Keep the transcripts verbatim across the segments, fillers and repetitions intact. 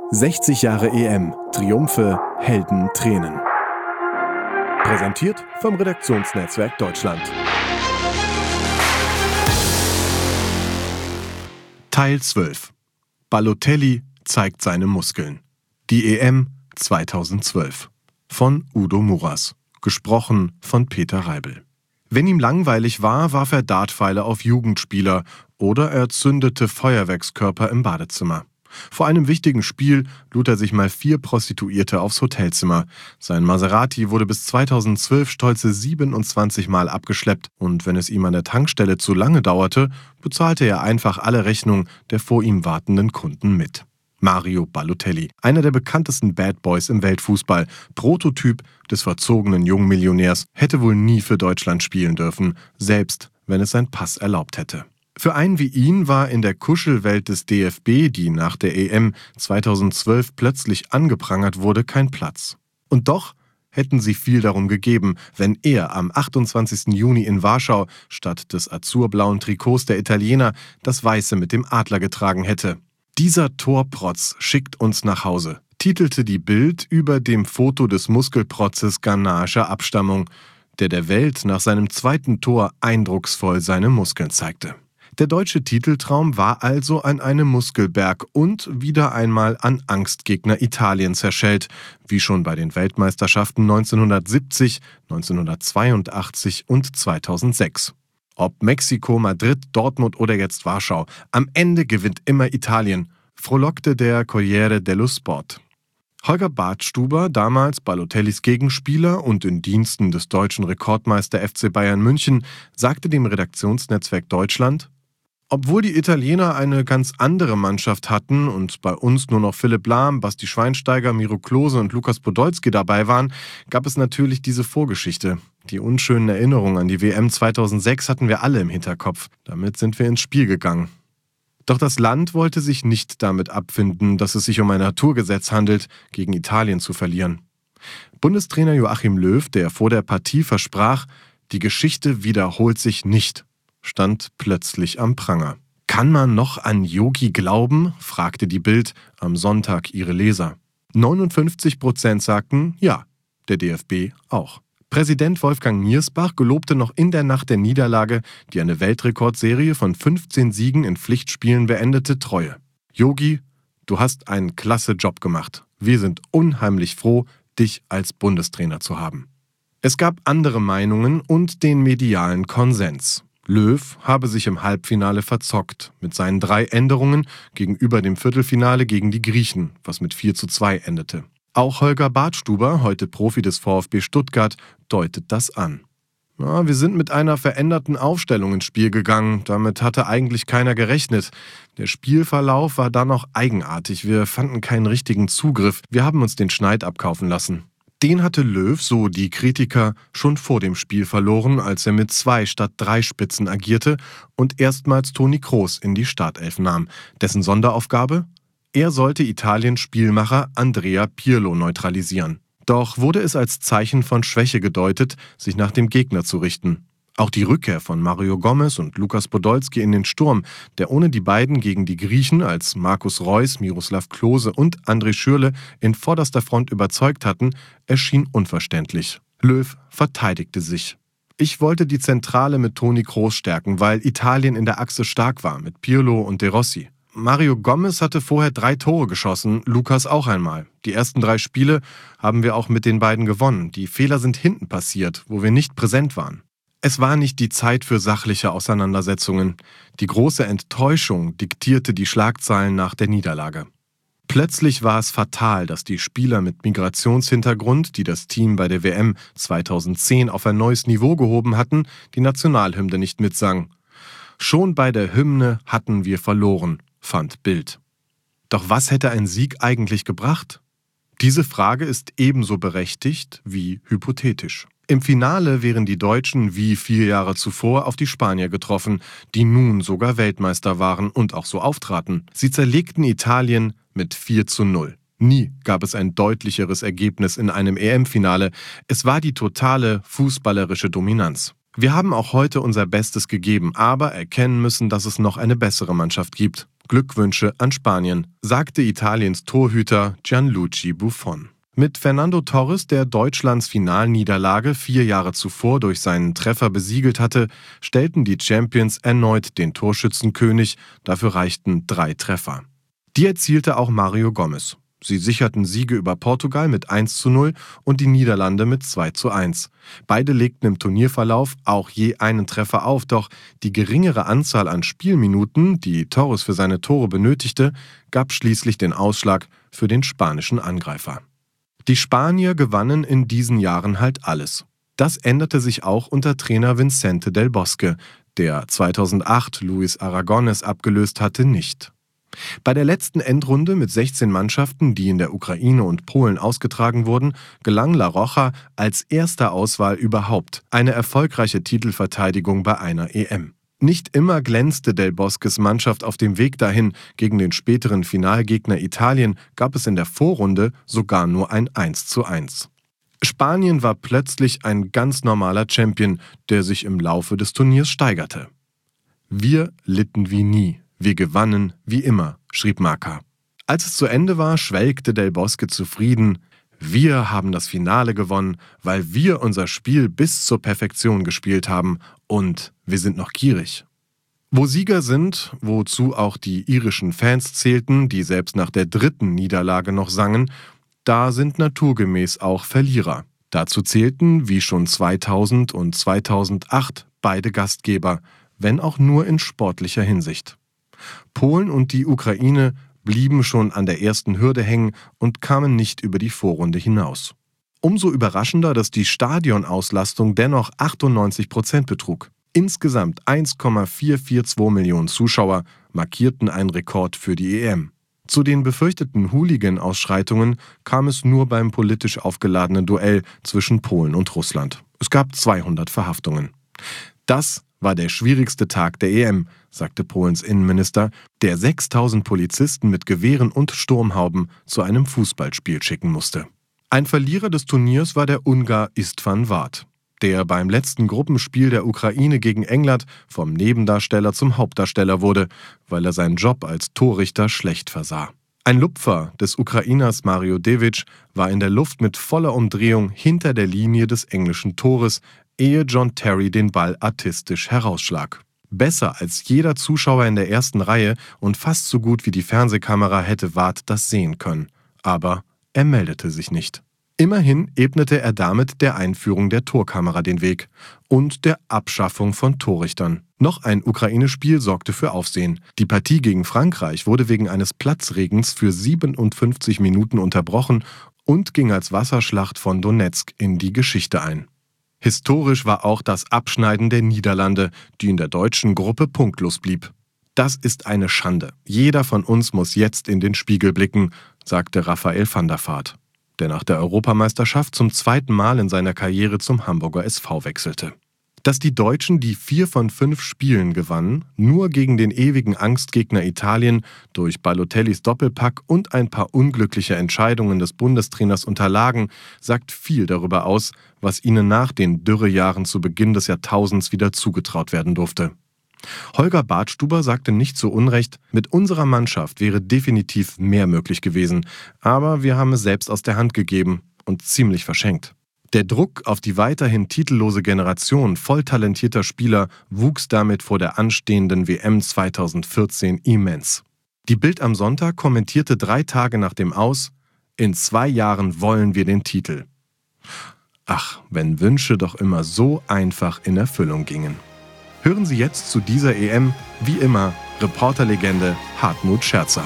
sechzig Jahre E M. Triumphe, Helden, Tränen. Präsentiert vom Redaktionsnetzwerk Deutschland. Teil zwölf. Balotelli zeigt seine Muskeln. Die E M zweitausendzwölf. Von Udo Muras. Gesprochen von Peter Reibel. Wenn ihm langweilig war, warf er Dartpfeile auf Jugendspieler oder er zündete Feuerwerkskörper im Badezimmer. Vor einem wichtigen Spiel lud er sich mal vier Prostituierte aufs Hotelzimmer. Sein Maserati wurde bis zweitausendzwölf stolze siebenundzwanzig Mal abgeschleppt und wenn es ihm an der Tankstelle zu lange dauerte, bezahlte er einfach alle Rechnungen der vor ihm wartenden Kunden mit. Mario Balotelli, einer der bekanntesten Bad Boys im Weltfußball, Prototyp des verzogenen Jungmillionärs, hätte wohl nie für Deutschland spielen dürfen, selbst wenn es sein Pass erlaubt hätte. Für einen wie ihn war in der Kuschelwelt des D F B, die nach der E M zweitausendzwölf plötzlich angeprangert wurde, kein Platz. Und doch hätten sie viel darum gegeben, wenn er am achtundzwanzigsten Juni in Warschau statt des azurblauen Trikots der Italiener das Weiße mit dem Adler getragen hätte. »Dieser Torprotz schickt uns nach Hause«, titelte die Bild über dem Foto des Muskelprotzes ghanaischer Abstammung, der der Welt nach seinem zweiten Tor eindrucksvoll seine Muskeln zeigte. Der deutsche Titeltraum war also an einem Muskelberg und wieder einmal an Angstgegner Italien zerschellt, wie schon bei den Weltmeisterschaften neunzehnhundertsiebzig, neunzehnhundertzweiundachtzig und zweitausendsechs. Ob Mexiko, Madrid, Dortmund oder jetzt Warschau, am Ende gewinnt immer Italien, frohlockte der Corriere dello Sport. Holger Badstuber, damals Balotellis Gegenspieler und in Diensten des deutschen Rekordmeister F C Bayern München, sagte dem Redaktionsnetzwerk Deutschland: Obwohl die Italiener eine ganz andere Mannschaft hatten und bei uns nur noch Philipp Lahm, Basti Schweinsteiger, Miro Klose und Lukas Podolski dabei waren, gab es natürlich diese Vorgeschichte. Die unschönen Erinnerungen an die W M zweitausendsechs hatten wir alle im Hinterkopf. Damit sind wir ins Spiel gegangen. Doch das Land wollte sich nicht damit abfinden, dass es sich um ein Naturgesetz handelt, gegen Italien zu verlieren. Bundestrainer Joachim Löw, der vor der Partie versprach, die Geschichte wiederholt sich nicht, stand plötzlich am Pranger. »Kann man noch an Yogi glauben?« fragte die Bild am Sonntag ihre Leser. neunundfünfzig Prozent sagten ja, der D F B auch. Präsident Wolfgang Niersbach gelobte noch in der Nacht der Niederlage, die eine Weltrekordserie von fünfzehn Siegen in Pflichtspielen beendete, Treue. »Yogi, du hast einen klasse Job gemacht. Wir sind unheimlich froh, dich als Bundestrainer zu haben.« Es gab andere Meinungen und den medialen Konsens. Löw habe sich im Halbfinale verzockt mit seinen drei Änderungen gegenüber dem Viertelfinale gegen die Griechen, was mit vier zu zwei endete. Auch Holger Badstuber, heute Profi des VfB Stuttgart, deutet das an. Ja, wir sind mit einer veränderten Aufstellung ins Spiel gegangen. Damit hatte eigentlich keiner gerechnet. Der Spielverlauf war dann noch eigenartig. Wir fanden keinen richtigen Zugriff. Wir haben uns den Schneid abkaufen lassen. Den hatte Löw, so die Kritiker, schon vor dem Spiel verloren, als er mit zwei statt drei Spitzen agierte und erstmals Toni Kroos in die Startelf nahm. Dessen Sonderaufgabe? Er sollte Italiens Spielmacher Andrea Pirlo neutralisieren. Doch wurde es als Zeichen von Schwäche gedeutet, sich nach dem Gegner zu richten. Auch die Rückkehr von Mario Gomez und Lukas Podolski in den Sturm, der ohne die beiden gegen die Griechen als Markus Reus, Miroslav Klose und André Schürrle in vorderster Front überzeugt hatten, erschien unverständlich. Löw verteidigte sich. Ich wollte die Zentrale mit Toni Kroos stärken, weil Italien in der Achse stark war, mit Pirlo und De Rossi. Mario Gomez hatte vorher drei Tore geschossen, Lukas auch einmal. Die ersten drei Spiele haben wir auch mit den beiden gewonnen. Die Fehler sind hinten passiert, wo wir nicht präsent waren. Es war nicht die Zeit für sachliche Auseinandersetzungen. Die große Enttäuschung diktierte die Schlagzeilen nach der Niederlage. Plötzlich war es fatal, dass die Spieler mit Migrationshintergrund, die das Team bei der W M zweitausendzehn auf ein neues Niveau gehoben hatten, die Nationalhymne nicht mitsangen. Schon bei der Hymne hatten wir verloren, fand Bild. Doch was hätte ein Sieg eigentlich gebracht? Diese Frage ist ebenso berechtigt wie hypothetisch. Im Finale wären die Deutschen wie vier Jahre zuvor auf die Spanier getroffen, die nun sogar Weltmeister waren und auch so auftraten. Sie zerlegten Italien mit vier zu null. Nie gab es ein deutlicheres Ergebnis in einem E M-Finale. Es war die totale fußballerische Dominanz. Wir haben auch heute unser Bestes gegeben, aber erkennen müssen, dass es noch eine bessere Mannschaft gibt. Glückwünsche an Spanien, sagte Italiens Torhüter Gianluigi Buffon. Mit Fernando Torres, der Deutschlands Finalniederlage vier Jahre zuvor durch seinen Treffer besiegelt hatte, stellten die Champions erneut den Torschützenkönig, dafür reichten drei Treffer. Die erzielte auch Mario Gomez. Sie sicherten Siege über Portugal mit eins zu null und die Niederlande mit zwei zu eins. Beide legten im Turnierverlauf auch je einen Treffer auf, doch die geringere Anzahl an Spielminuten, die Torres für seine Tore benötigte, gab schließlich den Ausschlag für den spanischen Angreifer. Die Spanier gewannen in diesen Jahren halt alles. Das änderte sich auch unter Trainer Vicente del Bosque, der zweitausendacht Luis Aragonés abgelöst hatte, nicht. Bei der letzten Endrunde mit sechzehn Mannschaften, die in der Ukraine und Polen ausgetragen wurden, gelang La Roja als erster Auswahl überhaupt eine erfolgreiche Titelverteidigung bei einer E M. Nicht immer glänzte Del Bosques Mannschaft auf dem Weg dahin. Gegen den späteren Finalgegner Italien gab es in der Vorrunde sogar nur ein eins zu eins. Spanien war plötzlich ein ganz normaler Champion, der sich im Laufe des Turniers steigerte. Wir litten wie nie. Wir gewannen wie immer, schrieb Marca. Als es zu Ende war, schwelgte Del Bosque zufrieden. Wir haben das Finale gewonnen, weil wir unser Spiel bis zur Perfektion gespielt haben und wir sind noch gierig. Wo Sieger sind, wozu auch die irischen Fans zählten, die selbst nach der dritten Niederlage noch sangen, da sind naturgemäß auch Verlierer. Dazu zählten, wie schon zweitausend und zweitausendacht, beide Gastgeber, wenn auch nur in sportlicher Hinsicht. Polen und die Ukraine blieben schon an der ersten Hürde hängen und kamen nicht über die Vorrunde hinaus. Umso überraschender, dass die Stadionauslastung dennoch achtundneunzig Prozent betrug. Insgesamt eins Komma vierhundertzweiundvierzig Millionen Zuschauer markierten einen Rekord für die E M. Zu den befürchteten Hooligan-Ausschreitungen kam es nur beim politisch aufgeladenen Duell zwischen Polen und Russland. Es gab zweihundert Verhaftungen. Das war der schwierigste Tag der E M, sagte Polens Innenminister, der sechstausend Polizisten mit Gewehren und Sturmhauben zu einem Fußballspiel schicken musste. Ein Verlierer des Turniers war der Ungar István Várt, der beim letzten Gruppenspiel der Ukraine gegen England vom Nebendarsteller zum Hauptdarsteller wurde, weil er seinen Job als Torrichter schlecht versah. Ein Lupfer des Ukrainers Mario Devic war in der Luft mit voller Umdrehung hinter der Linie des englischen Tores, ehe John Terry den Ball artistisch herausschlag. Besser als jeder Zuschauer in der ersten Reihe und fast so gut wie die Fernsehkamera hätte Várt das sehen können. Aber er meldete sich nicht. Immerhin ebnete er damit der Einführung der Torkamera den Weg und der Abschaffung von Torrichtern. Noch ein Ukraine-Spiel sorgte für Aufsehen. Die Partie gegen Frankreich wurde wegen eines Platzregens für siebenundfünfzig Minuten unterbrochen und ging als Wasserschlacht von Donezk in die Geschichte ein. Historisch war auch das Abschneiden der Niederlande, die in der deutschen Gruppe punktlos blieb. Das ist eine Schande. Jeder von uns muss jetzt in den Spiegel blicken, sagte Raphael van der Vaart, der nach der Europameisterschaft zum zweiten Mal in seiner Karriere zum Hamburger S V wechselte. Dass die Deutschen die vier von fünf Spielen gewannen, nur gegen den ewigen Angstgegner Italien durch Balotellis Doppelpack und ein paar unglückliche Entscheidungen des Bundestrainers unterlagen, sagt viel darüber aus, was ihnen nach den Dürrejahren zu Beginn des Jahrtausends wieder zugetraut werden durfte. Holger Badstuber sagte nicht zu Unrecht, mit unserer Mannschaft wäre definitiv mehr möglich gewesen, aber wir haben es selbst aus der Hand gegeben und ziemlich verschenkt. Der Druck auf die weiterhin titellose Generation voll talentierter Spieler wuchs damit vor der anstehenden W M zweitausendvierzehn immens. Die Bild am Sonntag kommentierte drei Tage nach dem Aus: In zwei Jahren wollen wir den Titel. Ach, wenn Wünsche doch immer so einfach in Erfüllung gingen. Hören Sie jetzt zu dieser E M, wie immer, Reporterlegende Hartmut Scherzer.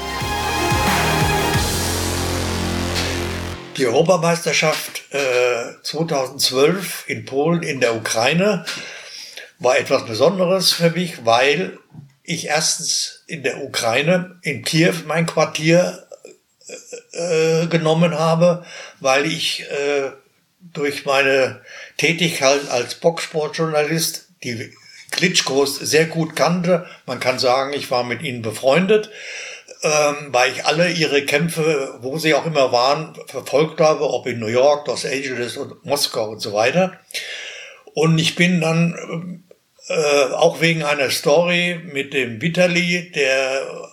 Die Europameisterschaft äh, zweitausendzwölf in Polen in der Ukraine war etwas Besonderes für mich, weil ich erstens in der Ukraine, in Kiew, mein Quartier äh, genommen habe, weil ich äh, durch meine Tätigkeit als Boxsportjournalist die Klitschkos sehr gut kannte. Man kann sagen, ich war mit ihnen befreundet, ähm, weil ich alle ihre Kämpfe, wo sie auch immer waren, verfolgt habe, ob in New York, Los Angeles und Moskau und so weiter. Und ich bin dann äh, auch wegen einer Story mit dem Vitali, der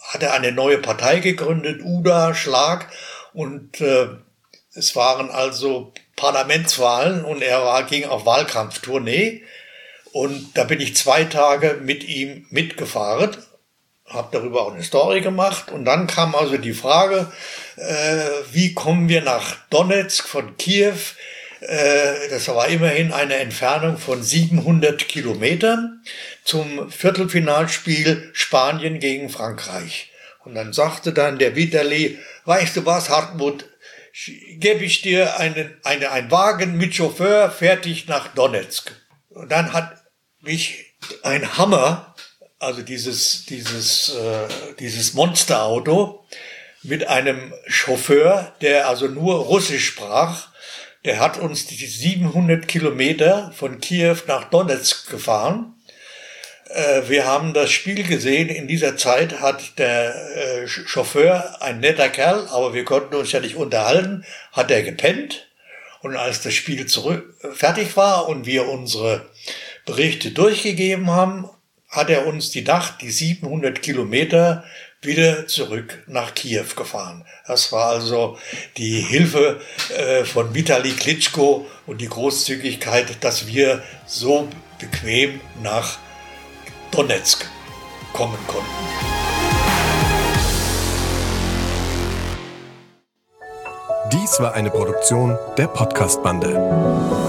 hat er eine neue Partei gegründet, U D A, Schlag, und äh, es waren also Parlamentswahlen und er war, ging auf Wahlkampftournee, und da bin ich zwei Tage mit ihm mitgefahren, habe darüber auch eine Story gemacht, und dann kam also die Frage, äh, wie kommen wir nach Donezk von Kiew? Äh, das war immerhin eine Entfernung von siebenhundert Kilometern zum Viertelfinalspiel Spanien gegen Frankreich. Und dann sagte dann der Vitali, weißt du was, Hartmut, gebe ich dir einen, eine, einen Wagen mit Chauffeur fertig nach Donezk. Und dann hat mich ein Hammer, also dieses, dieses, äh, dieses Monsterauto mit einem Chauffeur, der also nur Russisch sprach, der hat uns die siebenhundert Kilometer von Kiew nach Donezk gefahren. Äh, wir haben das Spiel gesehen. In dieser Zeit hat der äh, Chauffeur, ein netter Kerl, aber wir konnten uns ja nicht unterhalten, hat er gepennt. Und als das Spiel zurück, fertig war und wir unsere Berichte durchgegeben haben, hat er uns die Nacht, die siebenhundert Kilometer, wieder zurück nach Kiew gefahren. Das war also die Hilfe äh, von Vitali Klitschko und die Großzügigkeit, dass wir so bequem nach Donezk kommen konnten. Dies war eine Produktion der Podcast-Bande.